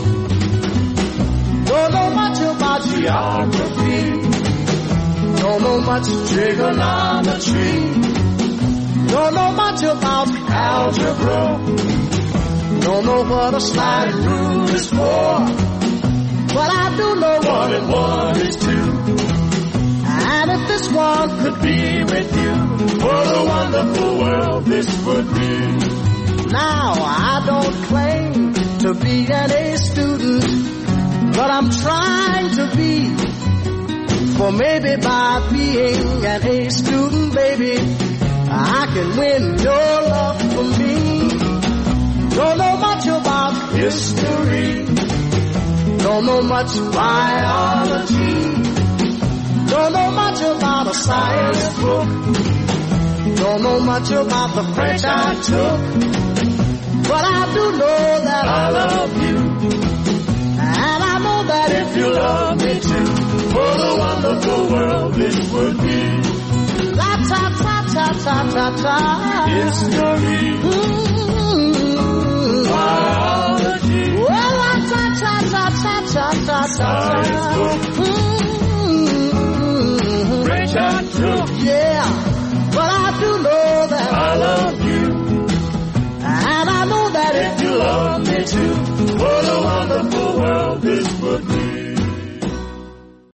Don't know much about geography. Don't know much trigonometry. Don't know much about algebra. Don't know what a sliding rule is for. But I do know one and one is two. And if this one could be with you, what a wonderful world this would be. Now I don't claim to be an A student, but I'm trying to be. For maybe by being an A student, baby, I can win your love for me. Don't know much about history. Don't know much biology. Don't know much about a science book. Don't know much about the French I took. But I do know that I love you. And I know that if you love me too, what a wonderful world this would be. La ta ta ta ta ta ta. History. Mm-hmm. Biology. Well, la ta ta ta ta ta ta ta. Science book.